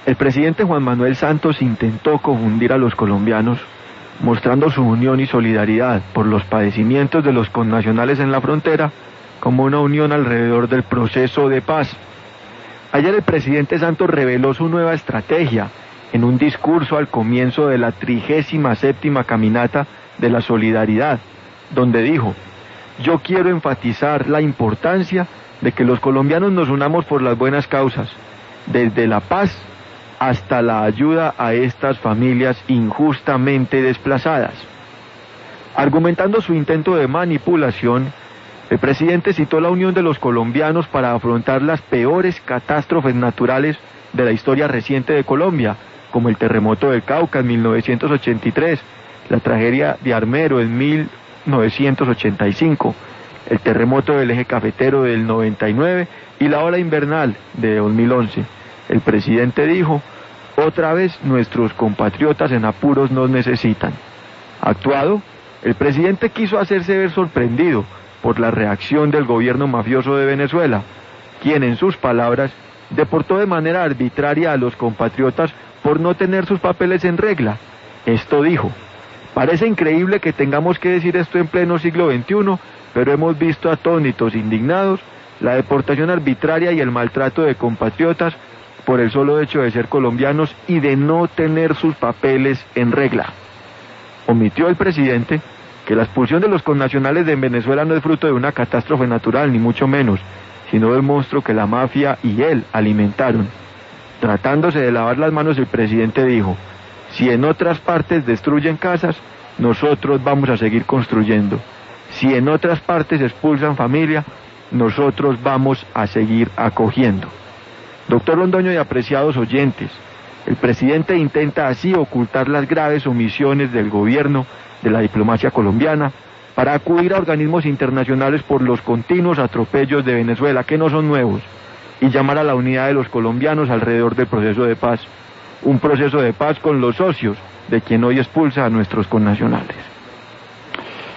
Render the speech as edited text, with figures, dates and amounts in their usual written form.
El presidente Juan Manuel Santos intentó confundir a los colombianos, mostrando su unión y solidaridad por los padecimientos de los connacionales en la frontera como una unión alrededor del proceso de paz. Ayer el presidente Santos reveló su nueva estrategia en un discurso al comienzo de la 37ª caminata de la solidaridad, donde dijo: yo quiero enfatizar la importancia de que los colombianos nos unamos por las buenas causas, desde la paz hasta la ayuda a estas familias injustamente desplazadas. Argumentando su intento de manipulación, el presidente citó la unión de los colombianos para afrontar las peores catástrofes naturales de la historia reciente de Colombia, como el terremoto del Cauca en 1983, la tragedia de Armero en 1985, el terremoto del eje cafetero del 99 y la ola invernal de 2011. El presidente dijo: otra vez nuestros compatriotas en apuros nos necesitan. Actuado, el presidente quiso hacerse ver sorprendido por la reacción del gobierno mafioso de Venezuela, quien, en sus palabras, deportó de manera arbitraria a los compatriotas por no tener sus papeles en regla. Esto dijo: parece increíble que tengamos que decir esto en pleno siglo XXI, pero hemos visto atónitos, indignados, la deportación arbitraria y el maltrato de compatriotas por el solo hecho de ser colombianos y de no tener sus papeles en regla. Omitió el presidente que la expulsión de los connacionales de Venezuela no es fruto de una catástrofe natural, ni mucho menos, sino del monstruo que la mafia y él alimentaron. Tratándose de lavar las manos, el presidente dijo: si en otras partes destruyen casas, nosotros vamos a seguir construyendo. Si en otras partes expulsan familia, nosotros vamos a seguir acogiendo. Doctor Londoño y apreciados oyentes, el presidente intenta así ocultar las graves omisiones del gobierno, de la diplomacia colombiana, para acudir a organismos internacionales por los continuos atropellos de Venezuela, que no son nuevos, y llamar a la unidad de los colombianos alrededor del proceso de paz, un proceso de paz con los socios de quien hoy expulsa a nuestros connacionales.